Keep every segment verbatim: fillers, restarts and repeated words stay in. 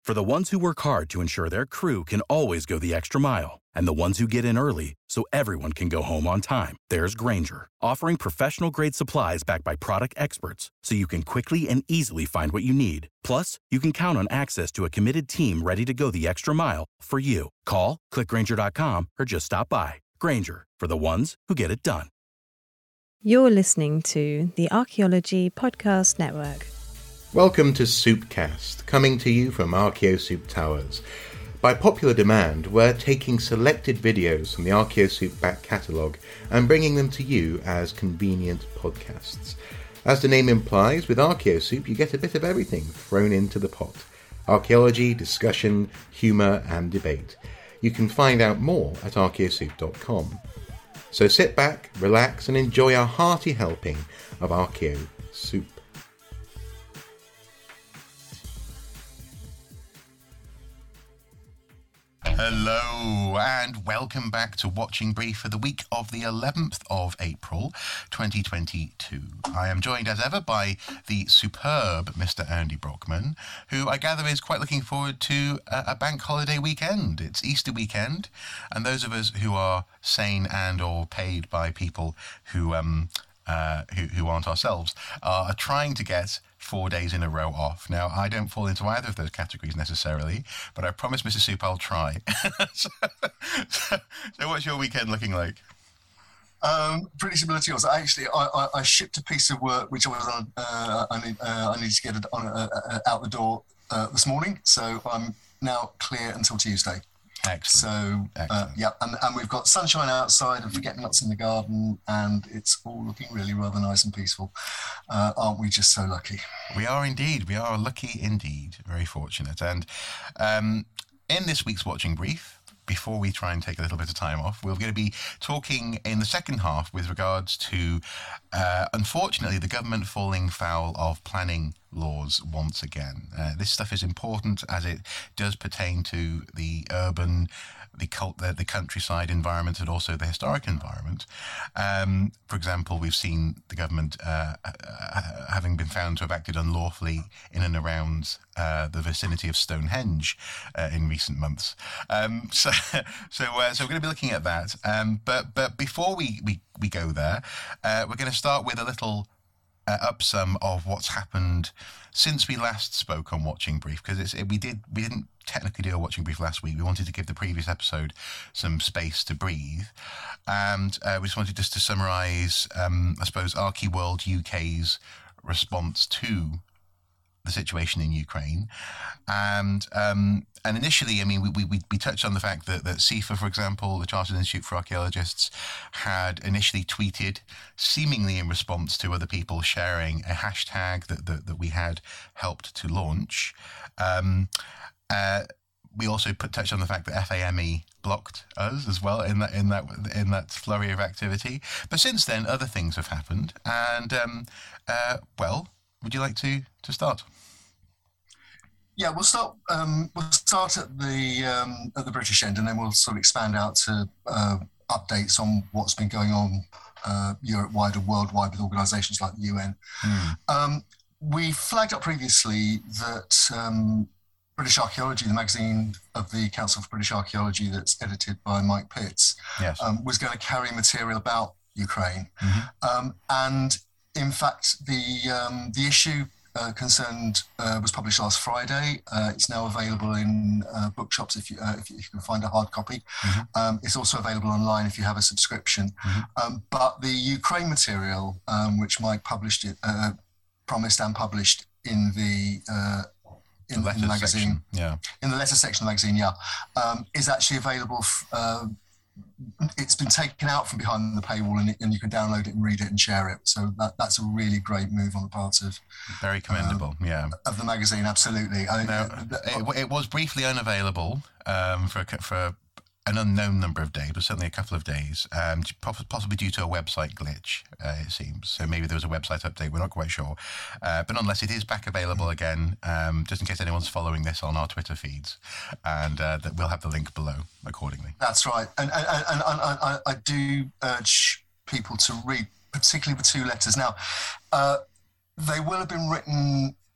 For the ones who work hard to ensure their crew can always go the extra mile, and the ones who get in early so everyone can go home on time, there's Grainger, offering professional-grade supplies backed by product experts so you can quickly and easily find what you need. Plus, you can count on access to a committed team ready to go the extra mile for you. Call, click Grainger dot com, or just stop by. Grainger, for the ones who get it done. You're listening to the Archaeology Podcast Network. Welcome to Soupcast, coming to you from Archaeosoup Towers. By popular demand, we're taking selected videos from the Archaeosoup back catalogue and bringing them to you as convenient podcasts. As the name implies, with Archaeosoup you get a bit of everything thrown into the pot. Archaeology, discussion, humour and debate. You can find out more at archaeosoup dot com. So sit back, relax and enjoy a hearty helping of Archaeo Soup. Hello and welcome back to Watching Brief for the week of the eleventh of April twenty twenty-two. I am joined as ever by the superb Mister Andy Brockman, who I gather is quite looking forward to a, a bank holiday weekend. It's Easter weekend, and those of us who are sane and or paid by people who um uh, who, who aren't ourselves are trying to get four days in a row off. Now, I don't fall into either of those categories necessarily, but I promise, Mister Soup, I'll try. so, so, so what's your weekend looking like? Um, pretty similar to yours. Actually, I, I, I shipped a piece of work which I was on. Uh, I need uh, I need to get it on, uh, uh, out the door uh, this morning, so I'm now clear until Tuesday. Excellent. So, uh, yeah, and, and we've got sunshine outside and forget-me-nots in the garden, and it's all looking really rather nice and peaceful. Uh, aren't we just so lucky? We are indeed. We are lucky indeed. Very fortunate. And um, in this week's Watching Brief, before we try and take a little bit of time off, we're going to be talking in the second half with regards to, uh, unfortunately, the government falling foul of planning laws once again. Uh, this stuff is important as it does pertain to the urban, the cult, the, the countryside environment and also the historic environment. Um, for example, we've seen the government uh, uh, having been found to have acted unlawfully in and around uh, the vicinity of Stonehenge uh, in recent months. Um, so, so, uh, so we're going to be looking at that. Um, but, but before we we, we go there, uh, we're going to start with a little Uh, up some of what's happened since we last spoke on Watching Brief, because it's it, we did we didn't technically do a Watching Brief last week. We wanted to give the previous episode some space to breathe, and uh, we just wanted just to summarise, um, I suppose, Archaeworld U K's response to the situation in Ukraine, and um, and initially, I mean, we we we touched on the fact that that C I F A, for example, the Chartered Institute for Archaeologists, had initially tweeted, seemingly in response to other people sharing a hashtag that that, that we had helped to launch. Um, uh, we also put touched on the fact that F A M E blocked us as well in that in that in that flurry of activity. But since then, other things have happened, and um, uh, well. Would you like to, to start? Yeah, we'll start. Um, we'll start at the um, at the British end, and then we'll sort of expand out to uh, updates on what's been going on uh, Europe-wide and worldwide with organisations like the U N. Mm. Um, we flagged up previously that um, British Archaeology, the magazine of the Council for British Archaeology, that's edited by Mike Pitts, yes. um, was going to carry material about Ukraine, mm-hmm. um, and in fact, the um, the issue uh, concerned uh, was published last Friday. Uh, it's now available in uh, bookshops if you, uh, if you if you can find a hard copy. Mm-hmm. Um, it's also available online if you have a subscription. Mm-hmm. Um, but the Ukraine material, um, which Mike published it, uh, promised and published in the uh, in the, in the magazine, section. yeah, in the letter section of the magazine, yeah, um, is actually available. F- uh, It's been taken out from behind the paywall, and, it, and you can download it and read it and share it. So that, that's a really great move on the part of very commendable, um, yeah, of the magazine. Absolutely. I, now, uh, it, it was briefly unavailable um, for for an unknown number of days, but certainly a couple of days, um, possibly due to a website glitch, uh, it seems. So maybe there was a website update, we're not quite sure. Uh, but nonetheless, it is back available again, um, just in case anyone's following this on our Twitter feeds. And uh, that we'll have the link below accordingly. That's right. And, and, and, and I, I do urge people to read, particularly the two letters. Now, uh, they will have been written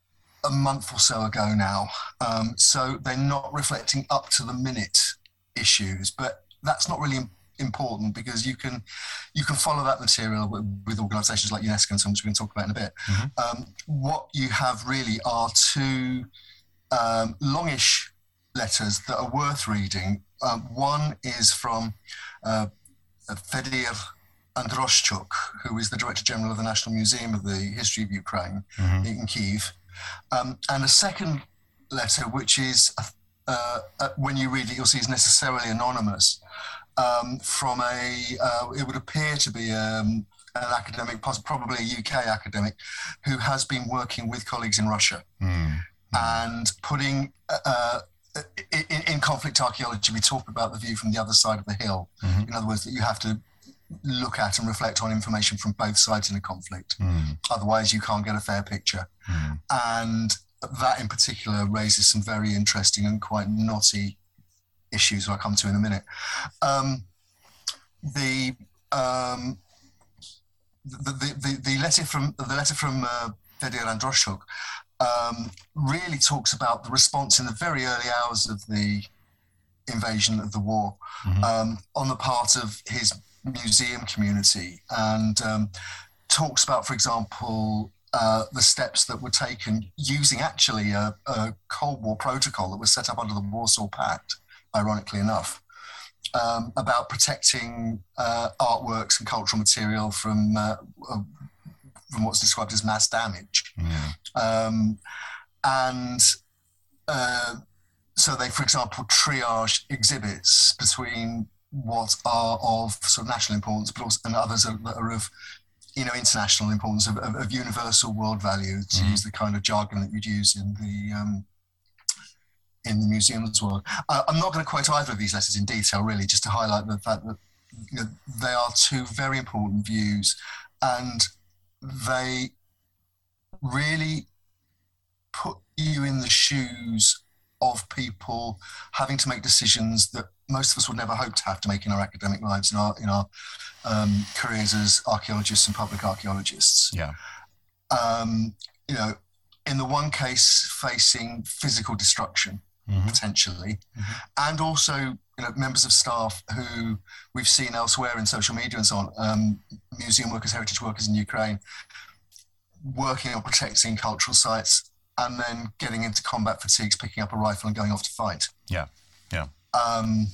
a month or so ago now. Um, so they're not reflecting up to the minute issues, but that's not really important because you can you can follow that material with, with organisations like UNESCO and so on, which we can talk about in a bit. Mm-hmm. Um, what you have really are two um, longish letters that are worth reading. Um, one is from uh, Fedir Androshchuk, who is the Director General of the National Museum of the History of Ukraine mm-hmm. in Kyiv, um, and a second letter, which is uh, uh, when you read it, you'll see is necessarily anonymous. Um, from a, uh, it would appear to be um, an academic, probably a U K academic, who has been working with colleagues in Russia mm. and putting, uh, in, in conflict archaeology, we talk about the view from the other side of the hill. Mm-hmm. In other words, that you have to look at and reflect on information from both sides in a conflict. Mm. Otherwise, you can't get a fair picture. Mm. And that in particular raises some very interesting and quite knotty issues I'll come to in a minute. Um, the, um, the, the the the letter from the letter from uh, Fedir Androshchuk um, really talks about the response in the very early hours of the invasion of the war mm-hmm. um, on the part of his museum community, and um, talks about, for example, uh, the steps that were taken using actually a, a Cold War protocol that was set up under the Warsaw Pact, ironically enough, um, about protecting uh, artworks and cultural material from uh, uh, from what's described as mass damage. Yeah. Um, and uh, so they, for example, triage exhibits between what are of sort of national importance, but also and others are, that are of you know international importance, of, of, of universal world value, to mm. use the kind of jargon that you'd use in the um, in the museum's world. Uh, I'm not going to quote either of these letters in detail, really, just to highlight the fact that you know, they are two very important views, and they really put you in the shoes of people having to make decisions that most of us would never hope to have to make in our academic lives, in our in our um, careers as archaeologists and public archaeologists. Yeah. Um, you know, in the one case, facing physical destruction, mm-hmm. potentially, mm-hmm. and also you know members of staff who we've seen elsewhere in social media and so on, um, museum workers, heritage workers in Ukraine, working on protecting cultural sites, and then getting into combat fatigues, picking up a rifle and going off to fight. Yeah, yeah. Um,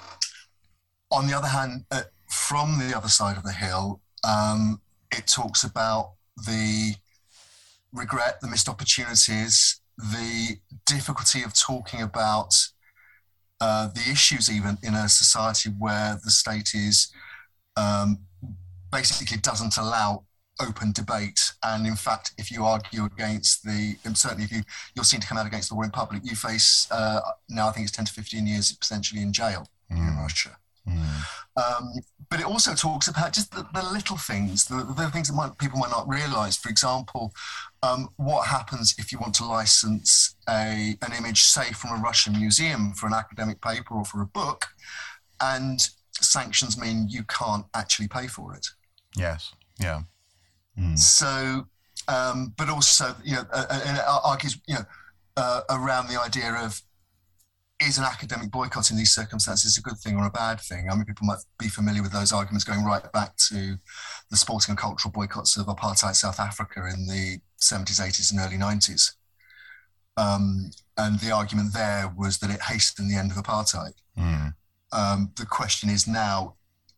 on the other hand, uh, from the other side of the hill, um, it talks about the regret, the missed opportunities, the difficulty of talking about uh, the issues even in a society where the state is um, basically doesn't allow open debate. And in fact, if you argue against the, and certainly if you, you're seen to come out against the war in public, you face uh, now I think it's ten to fifteen years potentially in jail mm. in Russia. Mm. Um, but it also talks about just the, the little things, the, the things that might, people might not realise. For example, um, what happens if you want to license a an image, say, from a Russian museum for an academic paper or for a book, and sanctions mean you can't actually pay for it. Yes, yeah. Mm. So, um, but also, you know, uh, and it argues, you know, uh, around the idea of, is an academic boycott in these circumstances a good thing or a bad thing? I mean, people might be familiar with those arguments going right back to the sporting and cultural boycotts of apartheid South Africa in the seventies, eighties and early nineties. Um, and the argument there was that it hastened the end of apartheid. Mm. Um, the question is now,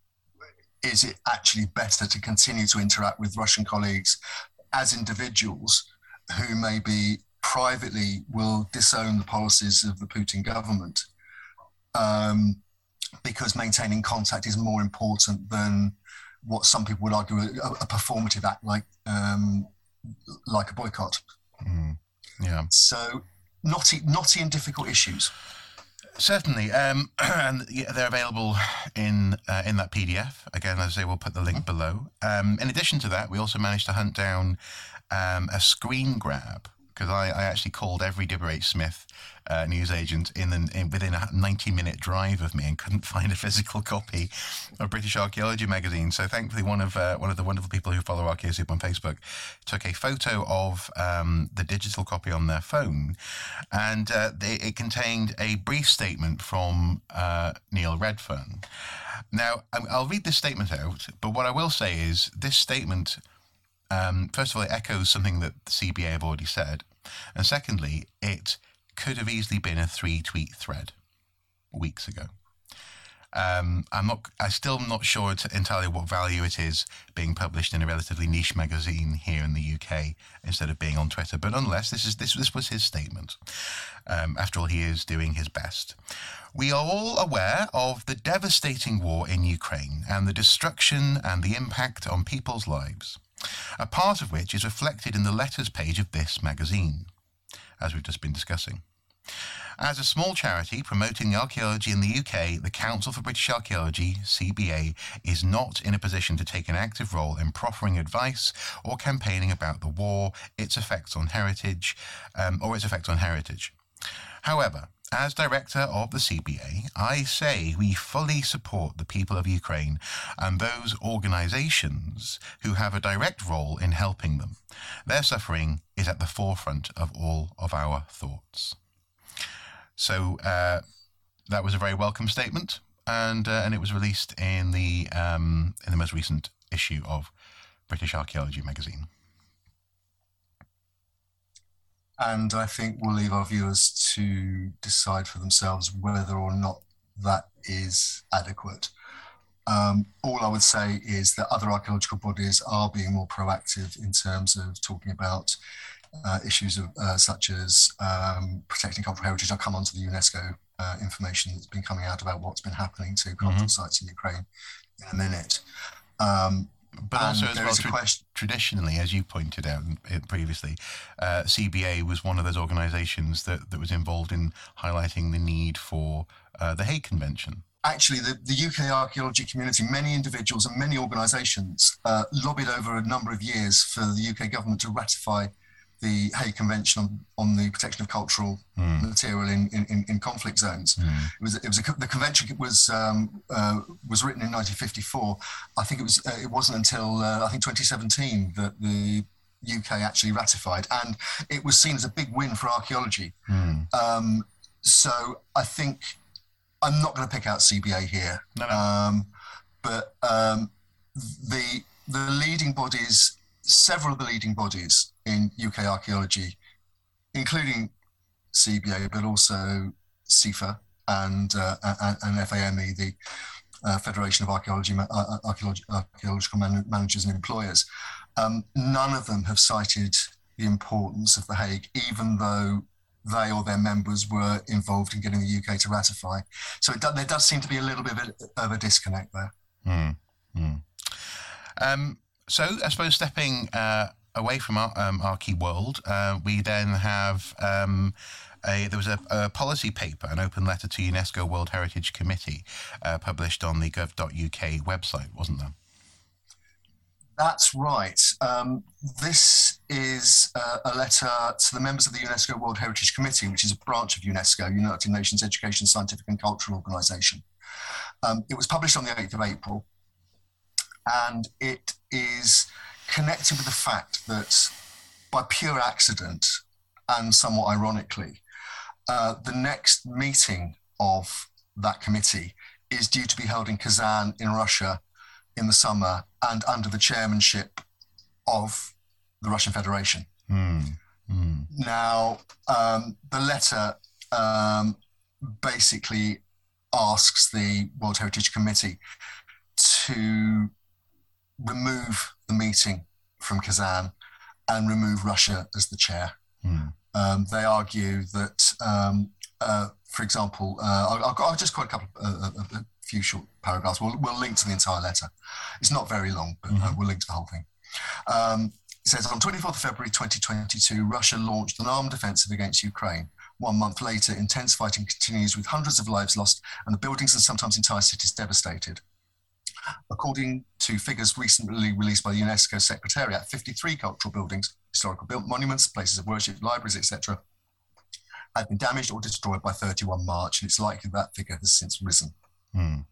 is it actually better to continue to interact with Russian colleagues as individuals who maybe privately will disown the policies of the Putin government um, because maintaining contact is more important than what some people would argue a, a performative act like um, like a boycott. Mm, yeah. So knotty, knotty and difficult issues. Certainly, um, and they're available in uh, in that P D F. Again, as I say, we'll put the link mm-hmm. below. Um, in addition to that, we also managed to hunt down um, a screen grab because I, I actually called every Deborah H. Smith uh, newsagent in, the, in within a ninety-minute drive of me and couldn't find a physical copy of British Archaeology magazine. So thankfully, one of uh, one of the wonderful people who follow ArchaeoSoup on Facebook took a photo of um, the digital copy on their phone, and uh, they, it contained a brief statement from uh, Neil Redfern. Now, I'll read this statement out, but what I will say is this statement, um, first of all, it echoes something that the C B A have already said. And secondly, it could have easily been a three-tweet thread weeks ago. Um, I'm not. I'm still not sure entirely what value it is being published in a relatively niche magazine here in the U K instead of being on Twitter. But nonetheless, this is this this was his statement. Um, after all, he is doing his best. We are all aware of the devastating war in Ukraine and the destruction and the impact on people's lives, a part of which is reflected in the letters page of this magazine, as we've just been discussing. As a small charity promoting archaeology in the U K, the Council for British Archaeology, C B A, is not in a position to take an active role in proffering advice or campaigning about the war, its effects on heritage, um, or its effects on heritage. However, as director of the C B A, I say we fully support the people of Ukraine and those organisations who have a direct role in helping them. Their suffering is at the forefront of all of our thoughts. So uh, that was a very welcome statement, and uh, and it was released in the um, in the most recent issue of British Archaeology magazine. And I think we'll leave our viewers to decide for themselves whether or not that is adequate. Um, all I would say is that other archaeological bodies are being more proactive in terms of talking about uh, issues of, uh, such as um, protecting cultural heritage. I'll come on to the UNESCO uh, information that's been coming out about what's been happening to cultural mm-hmm. sites in Ukraine in a minute. Um, But also, as well, tra- traditionally, as you pointed out previously, uh, C B A was one of those organisations that, that was involved in highlighting the need for uh, the Hague Convention. Actually, the, the U K archaeology community, many individuals and many organisations uh, lobbied over a number of years for the U K government to ratify the Hague Convention on, on the protection of cultural mm. material in, in, in conflict zones. Mm. It was it was a, the convention was um, uh, was written in nineteen fifty-four. I think it was uh, it wasn't until uh, I think twenty seventeen that the U K actually ratified, and it was seen as a big win for archaeology. Mm. Um, so I think I'm not going to pick out C B A here, no, no. Um, but um, the the leading bodies, several of the leading bodies in U K archaeology, including C B A, but also C I F A and uh, and, and F A M E, the uh, Federation of Archaeology, uh, Archaeology Archaeological Man- Managers and Employers. Um, none of them have cited the importance of the Hague, even though they or their members were involved in getting the U K to ratify. So it does, there does seem to be a little bit of a, of a disconnect there. Mm, mm. Um, so I suppose stepping uh, away from our, um, our key world, uh, we then have um, a, there was a, a policy paper, an open letter to UNESCO World Heritage Committee, uh, published on the gov dot U K website, wasn't there? That's right. Um, this is uh, a letter to the members of the UNESCO World Heritage Committee, which is a branch of UNESCO, United Nations Education, Scientific and Cultural Organization. Um, it was published on the eighth of April, and it is connected with the fact that by pure accident and somewhat ironically, uh, the next meeting of that committee is due to be held in Kazan in Russia in the summer and under the chairmanship of the Russian Federation. Mm. Mm. Now, um, the letter um, basically asks the World Heritage Committee to remove the meeting from Kazan and remove Russia as the chair. Mm. Um, they argue that, um, uh, for example, uh, I'll, I'll just quote a couple of uh, a few short paragraphs. We'll, we'll link to the entire letter. It's not very long, but mm-hmm. uh, we'll link to the whole thing. Um, it says, on twenty-fourth of February twenty twenty-two, Russia launched an armed offensive against Ukraine. One month later, intense fighting continues with hundreds of lives lost and the buildings and sometimes entire cities devastated. According to figures recently released by the UNESCO Secretariat, fifty-three cultural buildings, historical monuments, places of worship, libraries, et cetera, had been damaged or destroyed by thirty-first March, and it's likely that figure has since risen. Mm.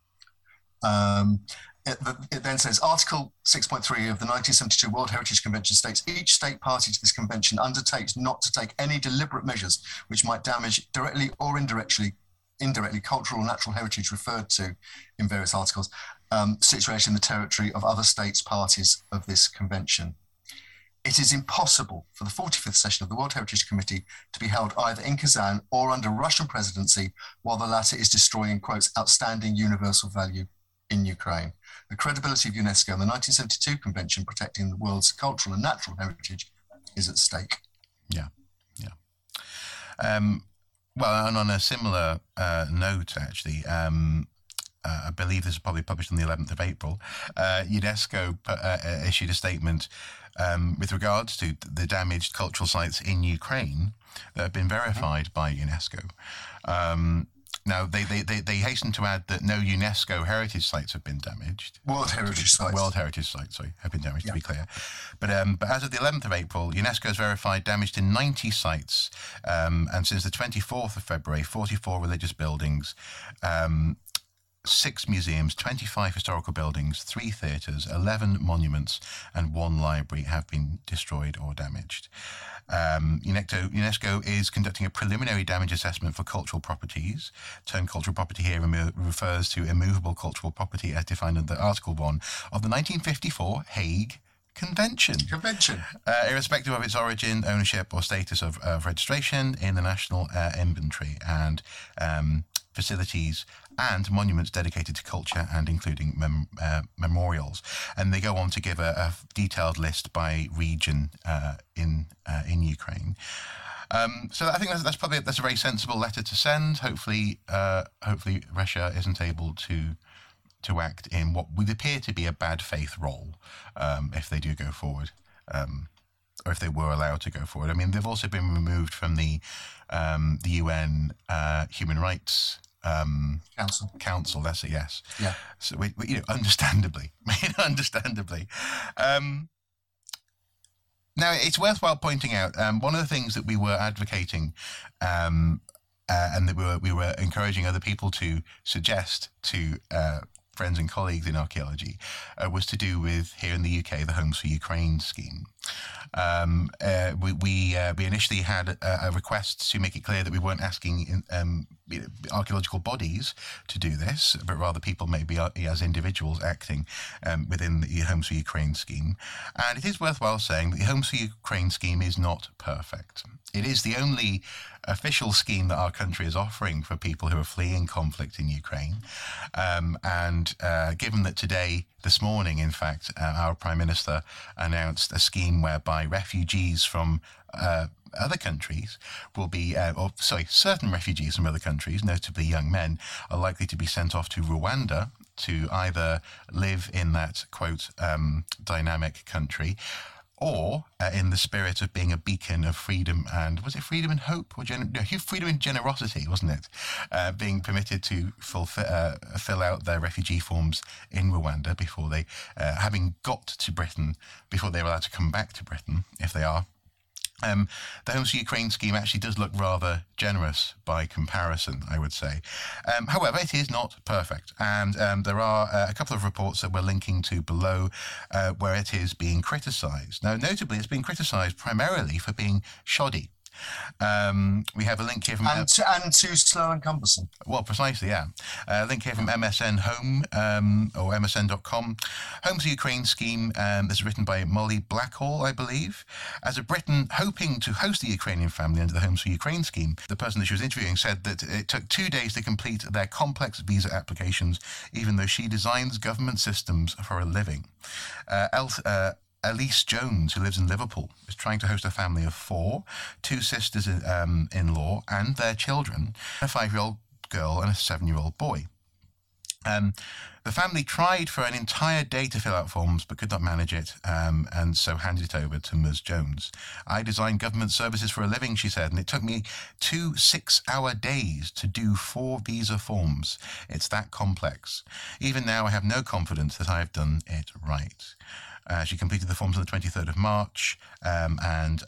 Um, it, it then says, Article six point three of the nineteen seventy-two World Heritage Convention states, each state party to this convention undertakes not to take any deliberate measures which might damage directly or indirectly indirectly cultural or natural heritage referred to in various articles, um, situated in the territory of other states parties of this convention. It is impossible for the forty-fifth session of the World Heritage Committee to be held either in Kazan or under Russian presidency while the latter is destroying, quotes, outstanding universal value in Ukraine. The credibility of UNESCO and the nineteen seventy-two Convention protecting the world's cultural and natural heritage is at stake. Yeah, yeah. Um, well, and on a similar uh, note, actually, um, uh, I believe this is probably published on the eleventh of April, uh, UNESCO uh, uh, issued a statement um, with regards to the damaged cultural sites in Ukraine that have been verified by UNESCO. Um, Now, they, they, they, they hasten to add that no UNESCO heritage sites have been damaged. World Heritage Sites. World Heritage Sites, sorry, have been damaged, yeah. to be clear. But um, but as of the eleventh of April, UNESCO has verified damage to ninety sites. Um, and since the twenty-fourth of February, forty-four religious buildings, um, six museums, twenty-five historical buildings, three theatres, eleven monuments, and one library have been destroyed or damaged. Um, UNESCO, UNESCO is conducting a preliminary damage assessment for cultural properties. The term cultural property here remo- refers to immovable cultural property as defined under Article one of the nineteen fifty-four Hague Convention. Convention. Uh, irrespective of its origin, ownership, or status of, of registration in the National uh, Inventory, and um, facilities and monuments dedicated to culture and including mem- uh, memorials. And they go on to give a, a detailed list by region uh, in uh, in Ukraine. Um, so I think that's, that's probably that's a very sensible letter to send. Hopefully, uh, hopefully Russia isn't able to to act in what would appear to be a bad faith role um, if they do go forward, um, or if they were allowed to go forward. I mean, they've also been removed from the um, the U N uh, Human Rights um, Council. Council. That's it. Yes. Yeah. So we, we, you know, understandably, understandably. Um, now, it's worthwhile pointing out um, one of the things that we were advocating. Um, Uh, and that we were we were encouraging other people to suggest to uh, friends and colleagues in archaeology uh, was to do with, here in the U K, the Homes for Ukraine scheme. Um, uh, we we, uh, we initially had a, a request to make it clear that we weren't asking in, um, archaeological bodies to do this, but rather people maybe as individuals acting um, within the Homes for Ukraine scheme. And it is worthwhile saying that the Homes for Ukraine scheme is not perfect. It is the only official scheme that our country is offering for people who are fleeing conflict in Ukraine. Um, and uh, given that today, this morning, in fact, uh, our Prime Minister announced a scheme whereby refugees from uh, other countries will be, uh, or sorry, certain refugees from other countries, notably young men, are likely to be sent off to Rwanda to either live in that, quote, um, dynamic country, or uh, in the spirit of being a beacon of freedom and, was it freedom and hope? Or gen- no, freedom and generosity, wasn't it? Uh, being permitted to fulfill, uh, fill out their refugee forms in Rwanda before they, uh, having got to Britain, before they're allowed to come back to Britain, if they are. Um, the Homes for Ukraine scheme actually does look rather generous by comparison, I would say. Um, however, it is not perfect. And um, there are uh, a couple of reports that we're linking to below uh, where it is being criticised. Now, notably, it's being criticised primarily for being shoddy. Um, we have a link here from... And, to, and too slow and cumbersome. Well, precisely, yeah. A uh, link here from M S N Home, um, or M S N dot com. Homes for Ukraine scheme, um, this is written by Molly Blackhall, I believe. As a Briton hoping to host the Ukrainian family under the Homes for Ukraine scheme, the person that she was interviewing said that it took two days to complete their complex visa applications, even though she designs government systems for a living. Uh, El- uh, Elise Jones, who lives in Liverpool, is trying to host a family of four, two sisters-in-law um, and their children, a five-year-old girl and a seven-year-old boy. Um, the family tried for an entire day to fill out forms but could not manage it, um, and so handed it over to Miz Jones. I designed government services for a living, she said, and it took me two six-hour days to do four visa forms. It's that complex. Even now, I have no confidence that I have done it right. Uh, she completed the forms on the twenty-third of March, um, and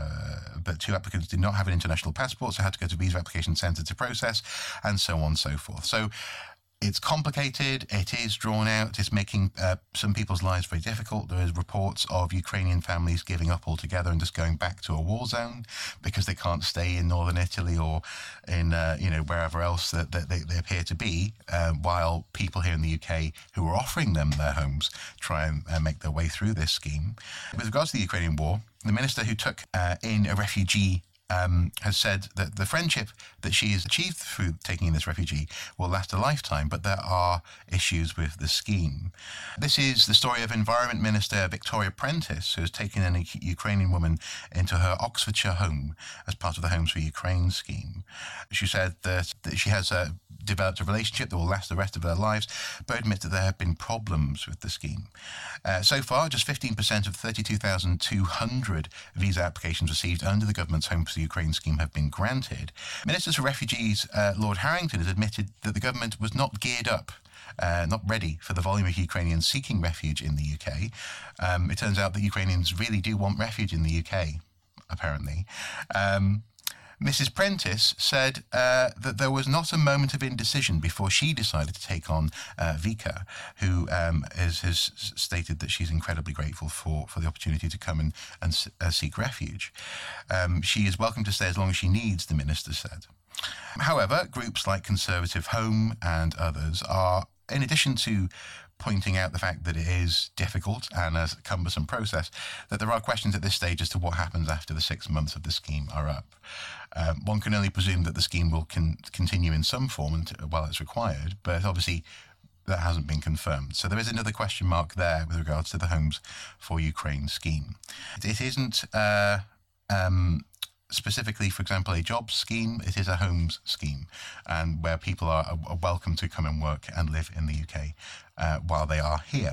uh, but two applicants did not have an international passport, so had to go to visa application centre to process, and so on and so forth. So it's complicated, it is drawn out, it's making uh, some people's lives very difficult. There is reports of Ukrainian families giving up altogether and just going back to a war zone because they can't stay in northern Italy or in uh, you know wherever else that, that they, they appear to be, uh, while people here in the U K who are offering them their homes try and uh, make their way through this scheme. With regards to the Ukrainian war, the minister who took uh, in a refugee Um, has said that the friendship that she has achieved through taking in this refugee will last a lifetime, but there are issues with the scheme. This is the story of Environment Minister Victoria Prentice, who has taken in a Ukrainian woman into her Oxfordshire home as part of the Homes for Ukraine scheme. She said that, that she has uh, developed a relationship that will last the rest of their lives, but admits that there have been problems with the scheme. Uh, so far, just fifteen percent of thirty-two thousand two hundred visa applications received under the government's Home for the Ukraine scheme have been granted. Minister for Refugees, uh, Lord Harrington, has admitted that the government was not geared up, uh, not ready for the volume of Ukrainians seeking refuge in the U K. Um, it turns out that Ukrainians really do want refuge in the U K, apparently. Um, Missus Prentice said uh, that there was not a moment of indecision before she decided to take on uh, Vika, who um, is, has stated that she's incredibly grateful for, for the opportunity to come and, and uh, seek refuge. Um, she is welcome to stay as long as she needs, the minister said. However, groups like Conservative Home and others are, in addition to pointing out the fact that it is difficult and a cumbersome process, that there are questions at this stage as to what happens after the six months of the scheme are up. Um, one can only presume that the scheme will con- continue in some form until, while it's required, but obviously that hasn't been confirmed. So there is another question mark there with regards to the Homes for Ukraine scheme. It isn't uh, um, specifically, for example, a jobs scheme. It is a homes scheme, and where people are, are welcome to come and work and live in the U K uh, while they are here.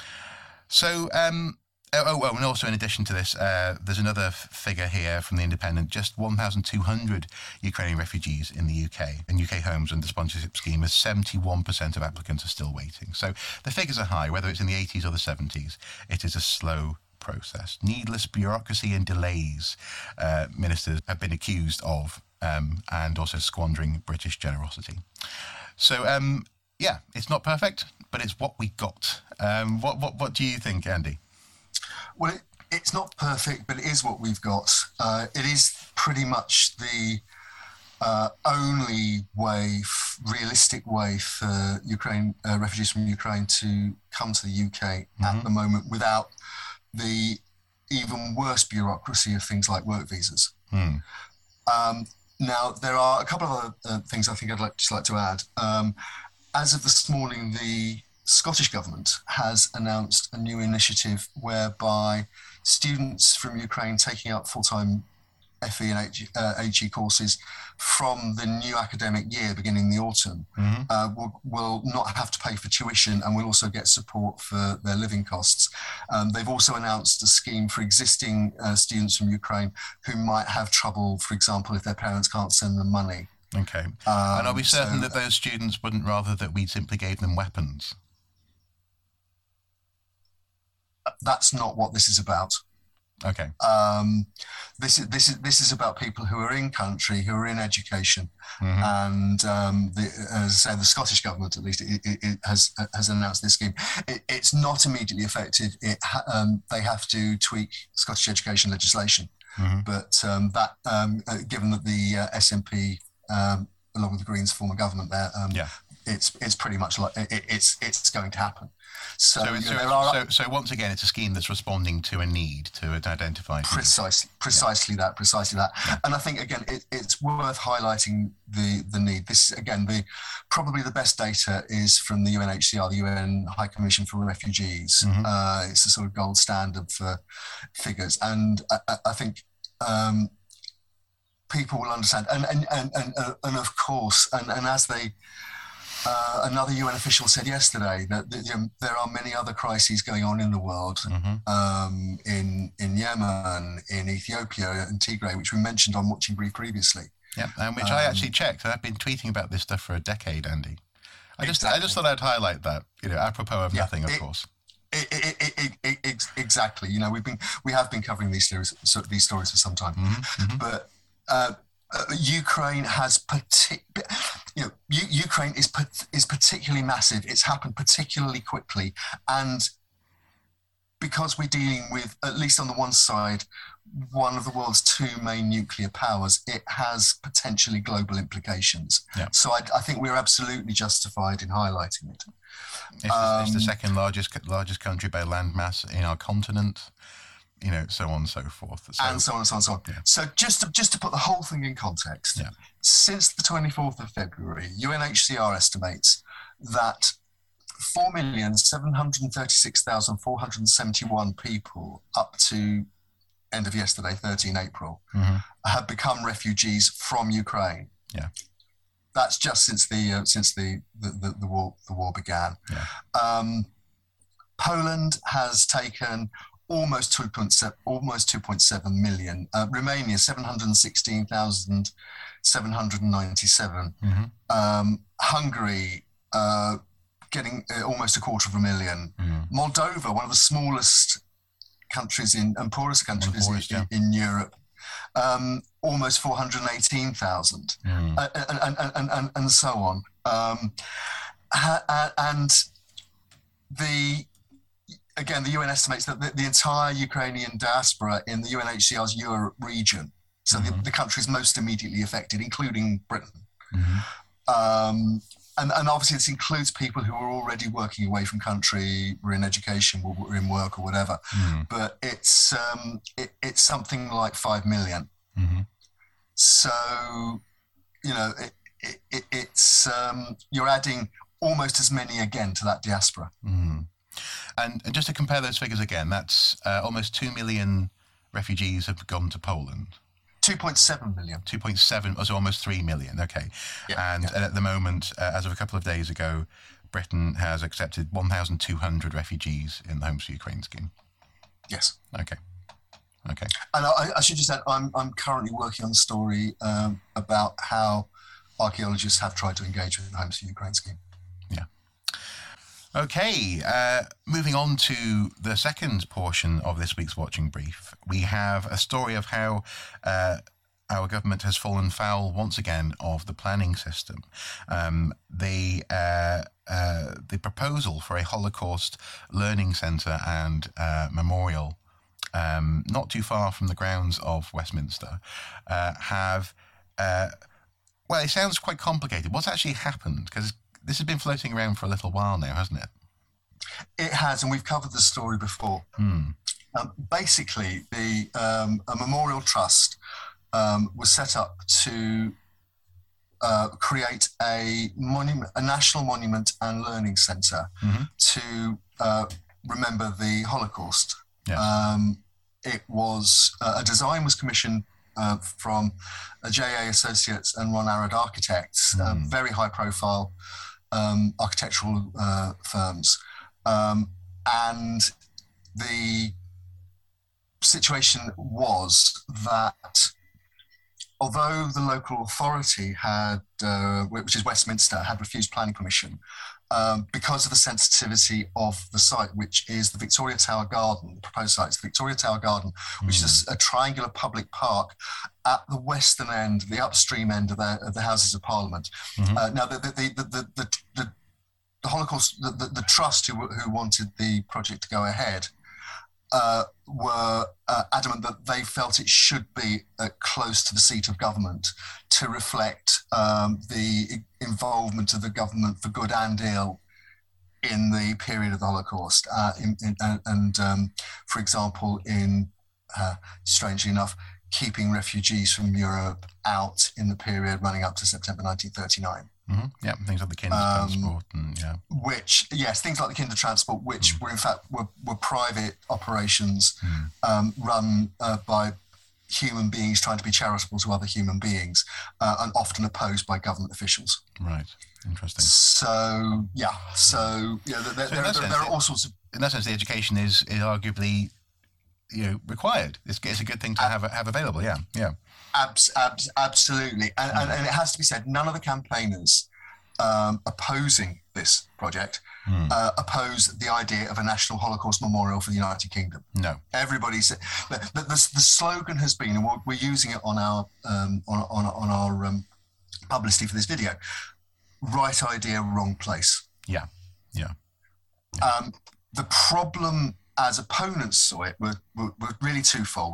So, um, oh, oh, and also in addition to this, uh, there's another f- figure here from The Independent. Just one thousand two hundred Ukrainian refugees in the U K, and U K homes under the sponsorship scheme, as seventy-one percent of applicants are still waiting. So the figures are high, whether it's in the eighties or the seventies. It is a slow process. Needless bureaucracy and delays, uh, ministers have been accused of, um, and also squandering British generosity. So, um, yeah, it's not perfect, but it's what we got. Um, what, what, what do you think, Andy? Well, it, it's not perfect, but it is what we've got. Uh, it is pretty much the uh, only way, f- realistic way for Ukraine uh, refugees from Ukraine to come to the U K mm-hmm. at the moment without the even worse bureaucracy of things like work visas. Hmm. Um, now, there are a couple of other uh, things I think I'd like, just like to add. Um, as of this morning, the Scottish Government has announced a new initiative whereby students from Ukraine taking up full-time F E and H, uh, H E courses from the new academic year beginning the autumn mm-hmm. uh, will, will not have to pay for tuition and will also get support for their living costs. Um, they've also announced a scheme for existing uh, students from Ukraine who might have trouble, for example, if their parents can't send them money. Okay. Um, and are we certain so, that those students wouldn't rather that we simply gave them weapons? That's not what this is about. Okay. Um, this is this is this is about people who are in country, who are in education, mm-hmm. and um, the, as I say, the Scottish Government, at least, it, it, it has has announced this scheme. It, it's not immediately effective. It ha- um, they have to tweak Scottish education legislation, mm-hmm. but um, that um, uh, given that the uh, S N P, um, along with the Greens, form a government there, um, yeah. it's it's pretty much like it, it's it's going to happen. So, so, so, there are, so, so once again, it's a scheme that's responding to a need, to an identified need. Precisely, precisely yeah. that, precisely that. Yeah. And I think, again, it, it's worth highlighting the, the need. This, again, the probably the best data is from the U N H C R, the U N High Commission for Refugees. Mm-hmm. Uh, it's the sort of gold standard for figures. And I, I think um, people will understand. And, and, and, and, and of course, and, and as they... uh, another U N official said yesterday that, that you know, there are many other crises going on in the world, mm-hmm. um, in in Yemen, in Ethiopia, and Tigray, which we mentioned on Watching Brief previously. Yeah, and which um, I actually checked. I've been tweeting about this stuff for a decade, Andy. I just exactly. I just thought I'd highlight that, you know, apropos of yeah, nothing, of it, course. It, it, it, it, it, exactly. You know, we've been we have been covering these stories so, these stories for some time, mm-hmm, mm-hmm. but. Uh, Uh, Ukraine has partic- you know, U- Ukraine is is particularly massive. It's happened particularly quickly, and because we're dealing with, at least on the one side, one of the world's two main nuclear powers, it has potentially global implications. Yeah. So I, I think we're absolutely justified in highlighting it. It's, um, it's the second largest largest country by landmass in our continent. You know, so on and so forth. So, and so on and so on and so on. Yeah. So just to, just to put the whole thing in context, yeah. since the twenty-fourth of February, U N H C R estimates that four million seven hundred thirty-six thousand four hundred seventy-one people up to end of yesterday, thirteenth of April, mm-hmm. have become refugees from Ukraine. Yeah. That's just since the uh, since the, the, the, the war the war began. Yeah. Um, Poland has taken almost two point seven, almost two point seven million. Uh, Romania, seven hundred sixteen thousand seven hundred ninety-seven. Mm-hmm. Um, Hungary, uh, getting uh, almost a quarter of a million. Mm-hmm. Moldova, one of the smallest countries in and poorest countries poorest, in, yeah. in Europe, um, almost four hundred eighteen thousand, mm-hmm. uh, and, and, and, and, and so on. Um, and the Again, the U N estimates that the, the entire Ukrainian diaspora in the U N H C R's Europe region, so mm-hmm. the, the countries most immediately affected, including Britain. Mm-hmm. Um, and, and obviously this includes people who are already working away from country, were in education, were in work or whatever. Mm-hmm. But it's um, it, it's something like five million. Mm-hmm. So, you know, it, it, it, it's um, you're adding almost as many again to that diaspora. Mm-hmm. And, and just to compare those figures again, that's uh, almost two million refugees have gone to Poland. two point seven million. two point seven, so almost three million, okay. Yeah, and, yeah. and at the moment, uh, as of a couple of days ago, Britain has accepted one thousand two hundred refugees in the Homes for Ukraine scheme. Yes. Okay. Okay. And I, I should just add, I'm, I'm currently working on a story um, about how archaeologists have tried to engage with the Homes for Ukraine scheme. Yeah. Okay, uh, moving on to the second portion of this week's Watching Brief, we have a story of how uh, our government has fallen foul once again of the planning system. Um, the uh, uh, the proposal for a Holocaust Learning Centre and uh, Memorial, um, not too far from the grounds of Westminster, uh, have uh, well, it sounds quite complicated. What's actually happened? Because this has been floating around for a little while now, hasn't it? It has, and we've covered the story before. Hmm. Um, basically, the um, a memorial trust um, was set up to uh, create a monument, a national monument and learning centre mm-hmm. to uh, remember the Holocaust. Yes. Um, it was uh, a design was commissioned uh, from uh, J A Associates and Ron Arad Architects, mm. uh, very high profile um, architectural uh, firms. Um, and the situation was that although the local authority had, uh, which is Westminster, had refused planning permission um, because of the sensitivity of the site, which is the Victoria Tower Garden, the proposed site, it's the Victoria Tower Garden, which mm. is a, a triangular public park at the western end, the upstream end of the, of the Houses of Parliament. Mm-hmm. Uh, now, the the the the, the, the, the Holocaust, the, the, the trust who who wanted the project to go ahead, Uh, were uh, adamant that they felt it should be uh, close to the seat of government to reflect um, the involvement of the government for good and ill in the period of the Holocaust. Uh, in, in, and, um, for example, in, uh, strangely enough, keeping refugees from Europe out in the period running up to September nineteen thirty-nine. Mm-hmm. Yeah, things like the kinder um, transport, and yeah. Which, yes, things like the kinder transport, which mm. were in fact were, were private operations mm. um, run uh, by human beings trying to be charitable to other human beings, uh, and often opposed by government officials. Right. Interesting. So yeah, so yeah, there, so there, there, sense, there are all sorts of. In that sense, the education is, is arguably, you know, required. It's, it's a good thing to have have available. Yeah, yeah. Abs, abs, absolutely, and, mm. and and it has to be said, none of the campaigners um, opposing this project mm. uh, oppose the idea of a national Holocaust memorial for the United Kingdom. No, everybody's. The, the, the, the slogan has been, and we're, we're using it on our um, on on on our um, publicity for this video. Right idea, wrong place. Yeah, yeah. yeah. Um, the problem, as opponents saw it, were, were, were really twofold.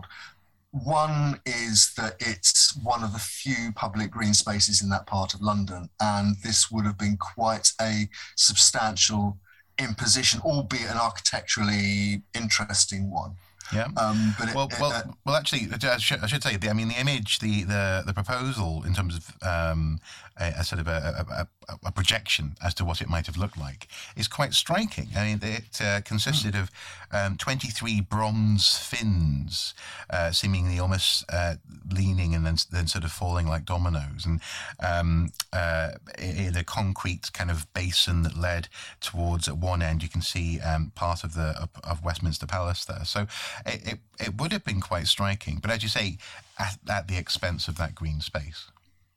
One is that it's one of the few public green spaces in that part of London, and this would have been quite a substantial imposition, albeit an architecturally interesting one. Yeah. Um, but it, well, well, uh, well. Actually, I should, I should say. I mean, the image, the the, the proposal in terms of um, a, a sort of a, a, a projection as to what it might have looked like is quite striking. I mean, it uh, consisted mm. of um, twenty-three bronze fins, uh, seemingly almost uh, leaning and then then sort of falling like dominoes, and um, uh, in a concrete kind of basin that led towards, at one end, you can see um, part of the of, of Westminster Palace there. So. It, it it would have been quite striking, but as you say, at, at the expense of that green space.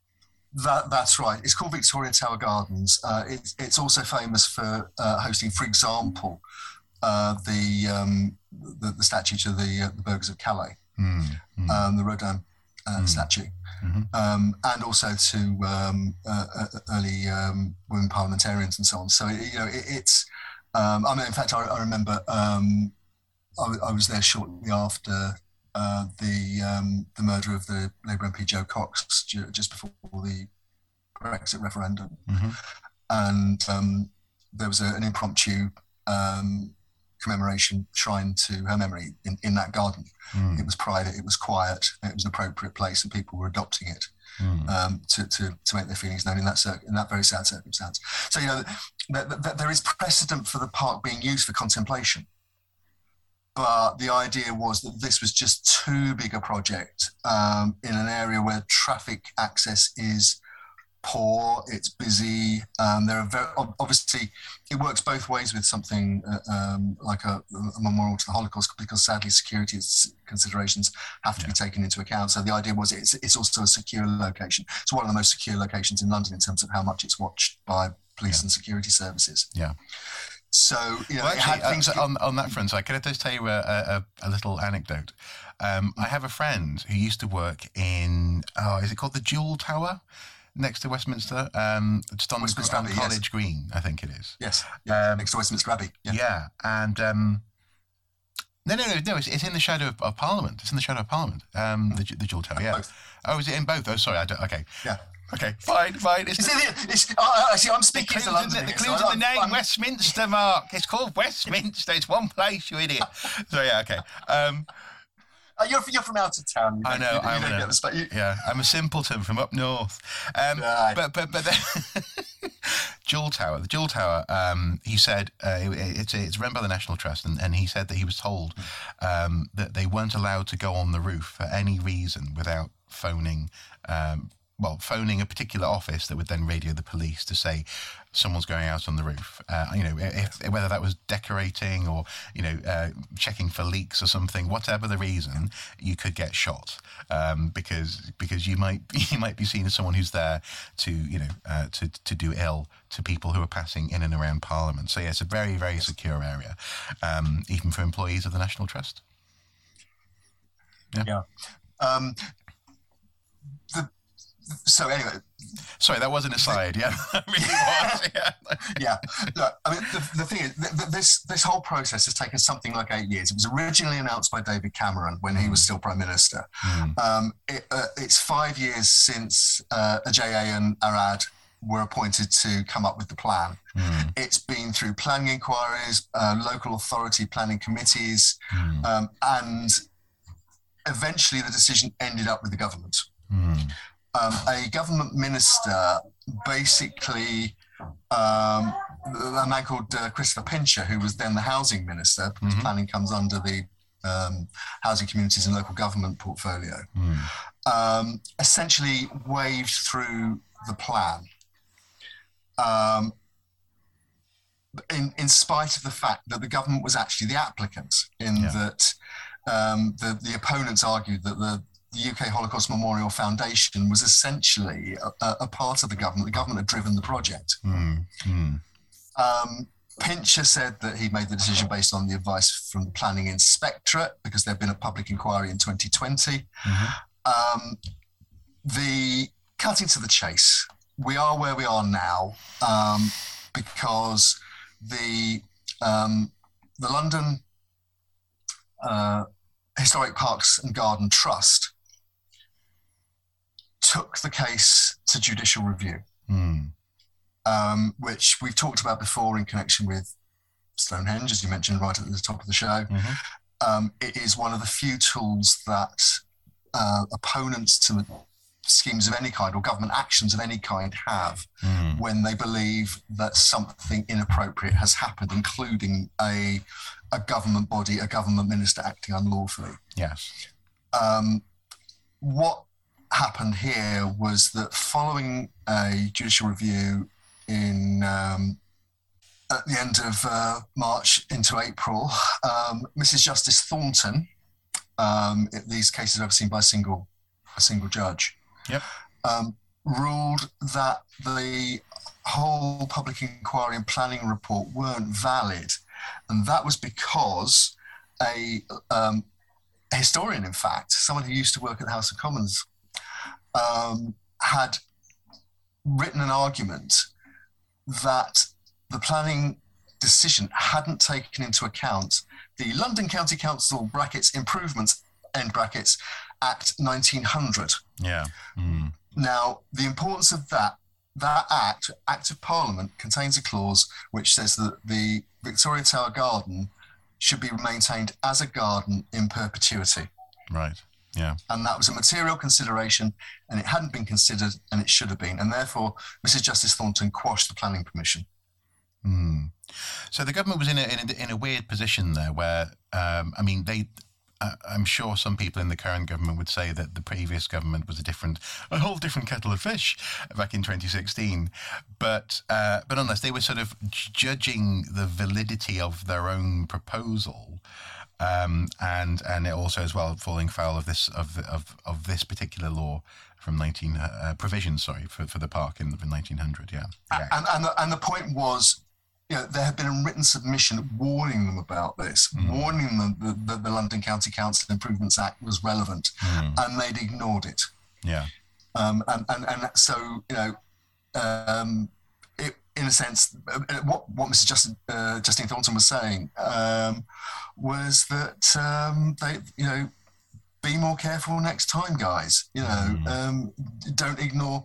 That that's right. It's called Victoria Tower Gardens. Uh, it, it's also famous for uh, hosting, for example, uh, the, um, the the statue to the, uh, the burghers of Calais, mm, mm. Um, the Rodin uh, mm. statue, mm-hmm. um, and also to um, uh, early um, women parliamentarians and so on. So it, you know, it, it's. Um, I mean, in fact, I, I remember. Um, I was there shortly after uh, the um, the murder of the Labour M P Joe Cox, just before the Brexit referendum, mm-hmm. and um, there was a, an impromptu um, commemoration shrine to her memory in, in that garden. Mm. It was private, it was quiet, it was an appropriate place, and people were adopting it mm. um, to, to to make their feelings known in that cir- in that very sad circumstance. So you know, th- th- th- there is precedent for the park being used for contemplation. But the idea was that this was just too big a project um, in an area where traffic access is poor, it's busy. Um, there are very, obviously, it works both ways with something uh, um, like a, a memorial to the Holocaust, because sadly security considerations have to yeah. be taken into account. So the idea was it's, it's also a secure location. It's one of the most secure locations in London in terms of how much it's watched by police yeah. and security services. Yeah. So, you know, well, actually, uh, so on, on that front, so can I just tell you a, a, a little anecdote? Um, I have a friend who used to work in, oh, is it called the Jewel Tower next to Westminster? Um, just on, Westminster on Abbey, College yes. Green, I think it is. Yes, yeah, um, next to Westminster Abbey. Yeah, yeah and um, no, no, no, no, it's, it's in the shadow of, of Parliament. It's in the shadow of Parliament, um, the, the Jewel Tower, yeah. Both. Oh, is it in both? Oh, sorry, I don't, okay. Yeah. Okay, fine, fine. It's, it's, the, it's uh, see, I'm speaking to London. The, the clue's so in the name, I'm, Westminster, Mark. It's called Westminster. It's one place, you idiot. So yeah, okay. Um, uh, you're you're from out of town. You I know. You, you I'm don't a, get the sp- you, yeah, I'm a simpleton from up north. Um, right. But but but the Jewel Tower, the Jewel Tower. Um, he said uh, it, it's it's run by the National Trust, and, and he said that he was told um, that they weren't allowed to go on the roof for any reason without phoning. Um, well, phoning a particular office that would then radio the police to say someone's going out on the roof. Uh, you know, if, whether that was decorating or, you know, uh, checking for leaks or something, whatever the reason, you could get shot um, because because you might you might be seen as someone who's there to, you know, uh, to to do ill to people who are passing in and around Parliament. So yeah, it's a very very secure area, um, even for employees of the National Trust. Yeah. yeah. Um, the So anyway, sorry, that wasn't a slide. Yeah, that really was. Yeah, yeah. Look, I mean, the, the thing is, th- th- this this whole process has taken something like eight years. It was originally announced by David Cameron when mm. he was still Prime Minister. Mm. Um, it, uh, it's five years since uh, Ajay and Arad were appointed to come up with the plan. Mm. It's been through planning inquiries, uh, local authority planning committees, mm. um, and eventually the decision ended up with the government. Mm. Um, a government minister, basically, um, a man called uh, Christopher Pincher, who was then the housing minister, because mm-hmm. planning comes under the um, housing communities and local government portfolio, mm. um, essentially waved through the plan. Um, in, in spite of the fact that the government was actually the applicant, in yeah. that um, the, the opponents argued that the, the U K Holocaust Memorial Foundation was essentially a, a part of the government. The government had driven the project. Mm. Mm. Um, Pincher said that he made the decision based on the advice from the Planning Inspectorate, because there had been a public inquiry in twenty twenty. Mm-hmm. Um, the cutting to the chase, we are where we are now um, because the um, the London uh, Historic Parks and Garden Trust took the case to judicial review. Mm. Um, which we've talked about before in connection with Stonehenge, as you mentioned right at the top of the show. Mm-hmm. Um, it is one of the few tools that uh, opponents to schemes of any kind or government actions of any kind have mm. when they believe that something inappropriate has happened, including a, a government body, a government minister acting unlawfully. Yes. Um, what happened here was that following a judicial review in um, at the end of uh, March into April, um, Missus Justice Thornton, um, these cases overseen by a single a single judge, yep. um, ruled that the whole public inquiry and planning report weren't valid, and that was because a, um, a historian, in fact, someone who used to work at the House of Commons, um, had written an argument that the planning decision hadn't taken into account the London County Council brackets improvements end brackets Act nineteen hundred. Yeah. Mm. Now, the importance of that that act, Act of Parliament, contains a clause which says that the Victoria Tower Garden should be maintained as a garden in perpetuity. Right. Yeah. And that was a material consideration, and it hadn't been considered, and it should have been. And therefore, Missus Justice Thornton quashed the planning permission. Mm. So the government was in a, in a in a weird position there, where um, I mean, they. Uh, I'm sure some people in the current government would say that the previous government was a different, a whole different kettle of fish back in twenty sixteen. But uh, but nonetheless, they were sort of judging the validity of their own proposal. Um, and and it also as well falling foul of this of of of this particular law from nineteen uh, provisions, sorry, for, for the park in, in nineteen hundred, yeah. yeah. And and the, and the point was, you know, there had been a written submission warning them about this, mm. warning them that the, the London County Council Improvements Act was relevant, mm. and they'd ignored it. Yeah. Um, and, and and so you know, um, it, in a sense, what what Missus Justin, uh, Justine Thornton was saying um, was that um, they, you know, be more careful next time, guys. You know, mm. um, don't ignore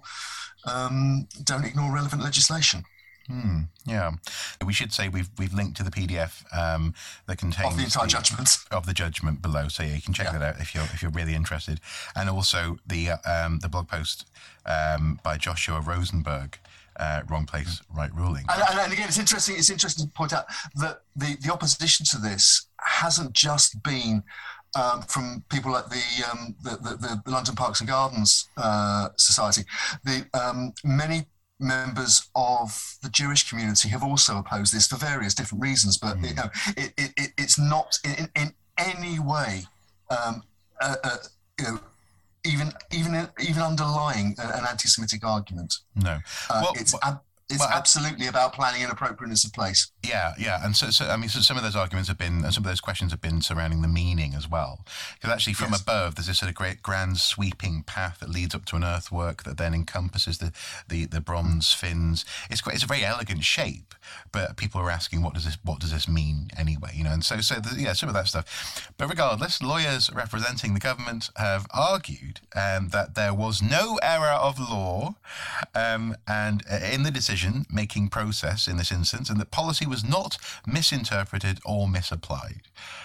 um, don't ignore relevant legislation. Hmm. Yeah, we should say we've we've linked to the P D F um, that contains of the entire the, judgment of the judgment below, so yeah, you can check yeah. that out if you're if you're really interested, and also the uh, um, the blog post um, by Joshua Rosenberg, uh, Wrong Place, Right Ruling. And, and, and again, it's interesting. It's interesting to point out that the the opposition to this hasn't just been um, from people like the, um, the, the the London Parks and Gardens uh, Society. The um, many members of the Jewish community have also opposed this for various different reasons, but mm. you know, it, it, it, it's not in, in any way, um, uh, uh, you know, even even even underlying an anti-Semitic argument. No, uh, well, it's well, ab- it's well, absolutely about planning and appropriateness of place. Yeah, yeah, and so, so I mean, so some of those arguments have been, some of those questions have been surrounding the meaning as well. Because actually, from yes. above, there's this sort of great, grand, sweeping path that leads up to an earthwork that then encompasses the the, the bronze fins. It's quite, it's a very elegant shape, but people are asking, what does this, what does this mean anyway? You know, and so, so the, yeah, some of that stuff. But regardless, lawyers representing the government have argued um, that there was no error of law, um, and uh, in the decision. Making process in this instance, and that policy was not misinterpreted or misapplied.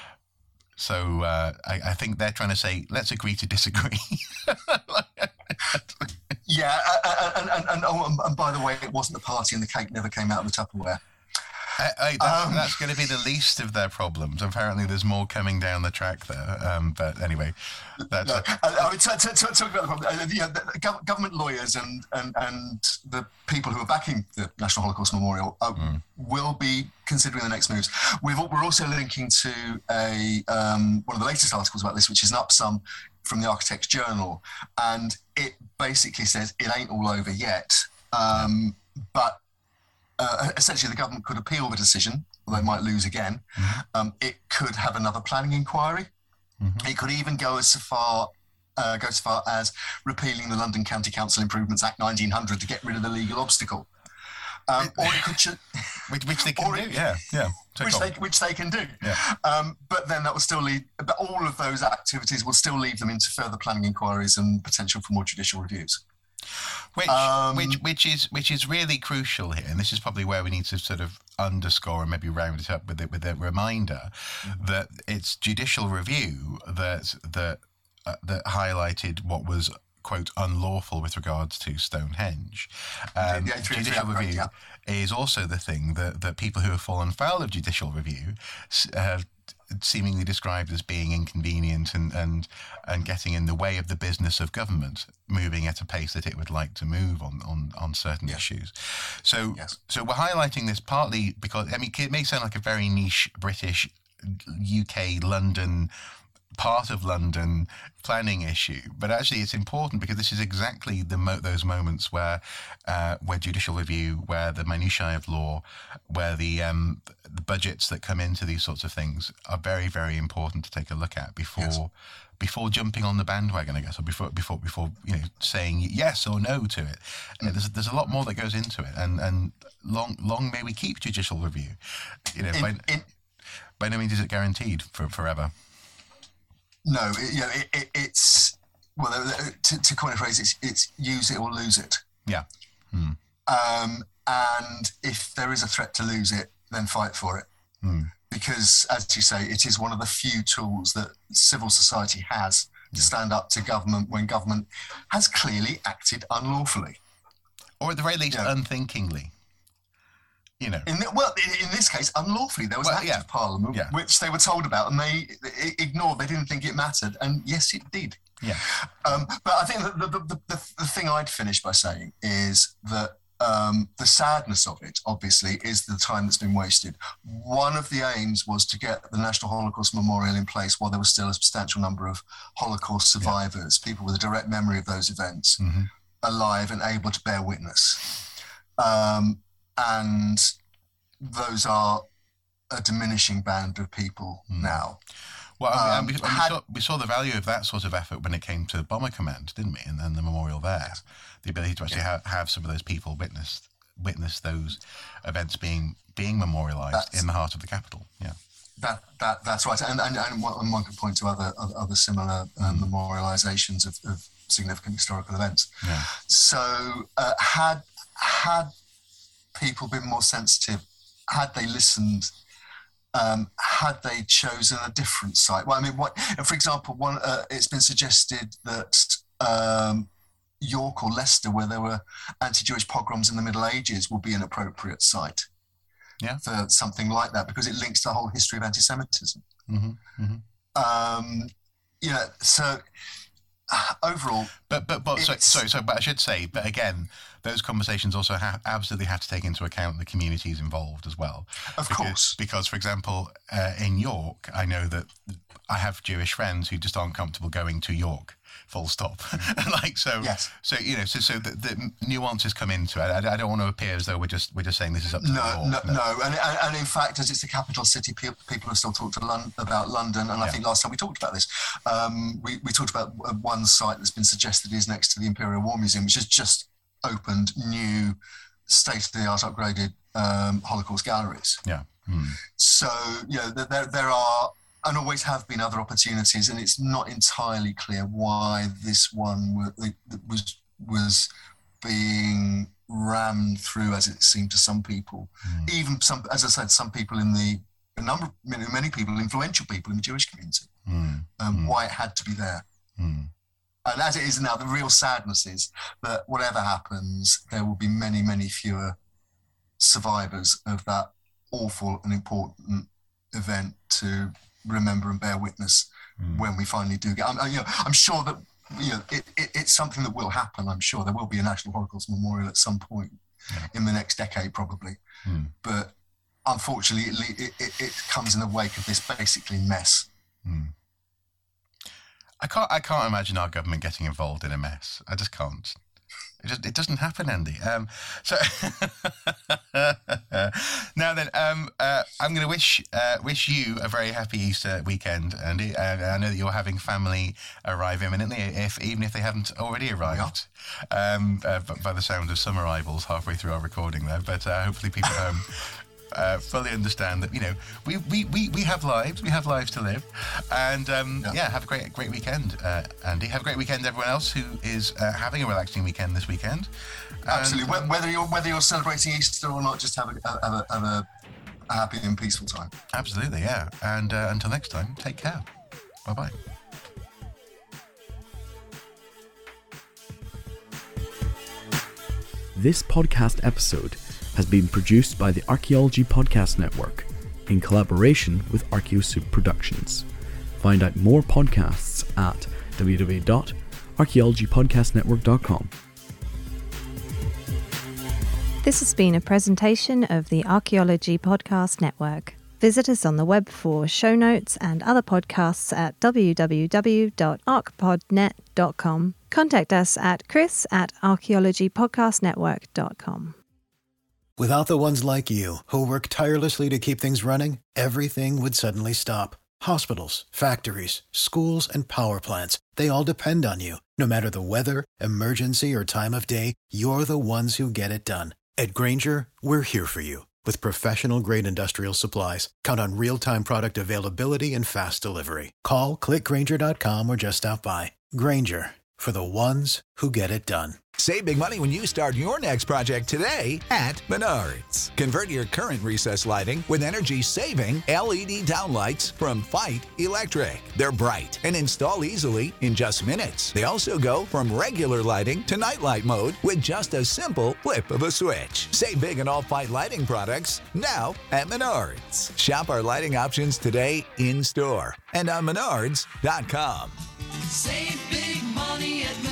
So uh, I, I think they're trying to say, let's agree to disagree. yeah, and, and, and, and, oh, and by the way, it wasn't a party and the cake never came out of the Tupperware. I, I, that, Um, that's going to be the least of their problems. Apparently, there's more coming down the track there. Um, but anyway, that's No, I, I mean, t- t- t- talking about the problem, uh, you know, the gov- government lawyers and, and, and the people who are backing the National Holocaust Memorial uh, mm. will be considering the next moves. We've, we're also linking to a um, one of the latest articles about this, which is an upsum from the Architects Journal, and it basically says it ain't all over yet, um, but uh, essentially the government could appeal the decision, although it might lose again. Mm-hmm. Um, it could have another planning inquiry. Mm-hmm. It could even go as far uh, go as far as repealing the London County Council Improvements Act nineteen hundred to get rid of the legal obstacle. Um, or it could, ch- which, which they can do, it, yeah, yeah, which they, which they can do. Yeah. Um, but then that will still lead. But all of those activities will still lead them into further planning inquiries and potential for more judicial reviews. Which, um, which, which is which is really crucial here, and this is probably where we need to sort of underscore and maybe round it up with it with a reminder mm-hmm. that it's judicial review that that uh, that highlighted what was, quote, unlawful with regards to Stonehenge. Um, yeah, yeah, judicial yeah, review yeah. is also the thing that, that people who have fallen foul of judicial review have seemingly described as being inconvenient and, and and getting in the way of the business of government moving at a pace that it would like to move on on, on certain yes. issues. So yes. so we're highlighting this partly because, I mean, it may sound like a very niche British, U K, London, part of London planning issue, but actually it's important because this is exactly the mo- those moments where uh, where judicial review, where the minutiae of law, where the um, the budgets that come into these sorts of things are very, very important to take a look at before yes. before jumping on the bandwagon, I guess, or before before before you know saying yes or no to it. Mm. You know, there's there's a lot more that goes into it, and and long long may we keep judicial review. You know, in, by, in, by no means is it guaranteed for forever. No, it, you know, it, it, it's well to, to coin a phrase, it's it's use it or lose it. Yeah. Hmm. Um, and if there is a threat to lose it, then fight for it. Hmm. Because, as you say, it is one of the few tools that civil society has to yeah. stand up to government when government has clearly acted unlawfully, or at the very least, you know, unthinkingly. You know, in the, well, in, in this case, unlawfully. There was well, an act yeah. of Parliament yeah. which they were told about, and they, they ignored. They didn't think it mattered, and yes, it did. Yeah. Um, but I think that the, the, the, the, the thing I'd finish by saying is that um, the sadness of it, obviously, is the time that's been wasted. One of the aims was to get the National Holocaust Memorial in place while there was still a substantial number of Holocaust survivors, yeah. people with a direct memory of those events, mm-hmm. alive and able to bear witness. Um, And those are a diminishing band of people mm. now. Well, I mean, um, we, we, had, saw, we saw the value of that sort of effort when it came to Bomber Command, didn't we? And then the memorial there, the ability to actually yeah. have, have some of those people witness witness those events being being memorialised in the heart of the capital. Yeah, that that that's right. And and, and one could point to other other, other similar um, mm. memorialisations of, of significant historical events. Yeah. So uh, had had people been more sensitive, had they listened, um, had they chosen a different site? Well, I mean, what, for example, one uh, it's been suggested that um, York or Leicester, where there were anti-Jewish pogroms in the Middle Ages, will be an appropriate site yeah. for something like that, because it links to the whole history of anti-Semitism. Mm-hmm, mm-hmm. Um, you know, so uh, overall, but but but so, sorry, so but I should say, but again, those conversations also ha- absolutely have to take into account the communities involved as well. Of because, course, because for example, uh, in York, I know that I have Jewish friends who just aren't comfortable going to York. Full stop. Mm. like so. Yes. So you know, so so the, the nuances come into it. I, I don't want to appear as though we're just we're just saying this is up to no, the law. No, no, no. And, and and in fact, as it's the capital city, people have still talked to Lon- about London. And I yeah. think last time we talked about this, um, we we talked about one site that's been suggested is next to the Imperial War Museum, which has just opened new state-of-the-art upgraded um, Holocaust galleries. Yeah. Hmm. So you know, there there are. And always have been other opportunities, and it's not entirely clear why this one was was being rammed through, as it seemed to some people. Mm. Even some, as I said, some people in the a number, many, many people, influential people in the Jewish community. Mm. Um, mm. Why it had to be there. Mm. And as it is now, the real sadness is that whatever happens, there will be many, many fewer survivors of that awful and important event to remember and bear witness mm. when we finally do get. I'm, you know, I'm sure that you know it, it, it's something that will happen. I'm sure there will be a National Holocaust Memorial at some point yeah. in the next decade, probably. Mm. But unfortunately, it, it, it, it comes in the wake of this basically mess. Mm. I can't. I can't imagine our government getting involved in a mess. I just can't. It just it doesn't happen, Andy. Um, so now then, um, uh, I'm going to wish uh, wish you a very happy Easter weekend, Andy. Uh, I know that you're having family arrive imminently, if even if they haven't already arrived. Yeah. Um, uh, by the sound of some arrivals halfway through our recording there, but uh, hopefully people at home. Uh, fully understand that, you know, we, we, we, we have lives, we have lives to live. And um, yeah. yeah, have a great great weekend, uh, Andy. Have a great weekend, everyone else who is uh, having a relaxing weekend this weekend. Absolutely. And, um, whether you're whether you're celebrating Easter or not, just have a, have a, have a happy and peaceful time. Absolutely, yeah. And uh, until next time, take care. Bye-bye. This podcast episode has been produced by the Archaeology Podcast Network in collaboration with Archaeosoup Productions. Find out more podcasts at w w w dot archaeology podcast network dot com. This has been a presentation of the Archaeology Podcast Network. Visit us on the web for show notes and other podcasts at w w w dot arch pod net dot com. Contact us at chris at archaeology podcast network dot com. Without the ones like you, who work tirelessly to keep things running, everything would suddenly stop. Hospitals, factories, schools, and power plants, they all depend on you. No matter the weather, emergency, or time of day, you're the ones who get it done. At Grainger, we're here for you. With professional-grade industrial supplies, count on real-time product availability and fast delivery. Call, click grainger dot com, or just stop by. Grainger, for the ones who get it done. Save big money when you start your next project today at Menards. Convert your current recessed lighting with energy-saving L E D downlights from Fight Electric. They're bright and install easily in just minutes. They also go from regular lighting to nightlight mode with just a simple flip of a switch. Save big on all Fight lighting products now at Menards. Shop our lighting options today in store and on menards dot com. Save big money at Menards.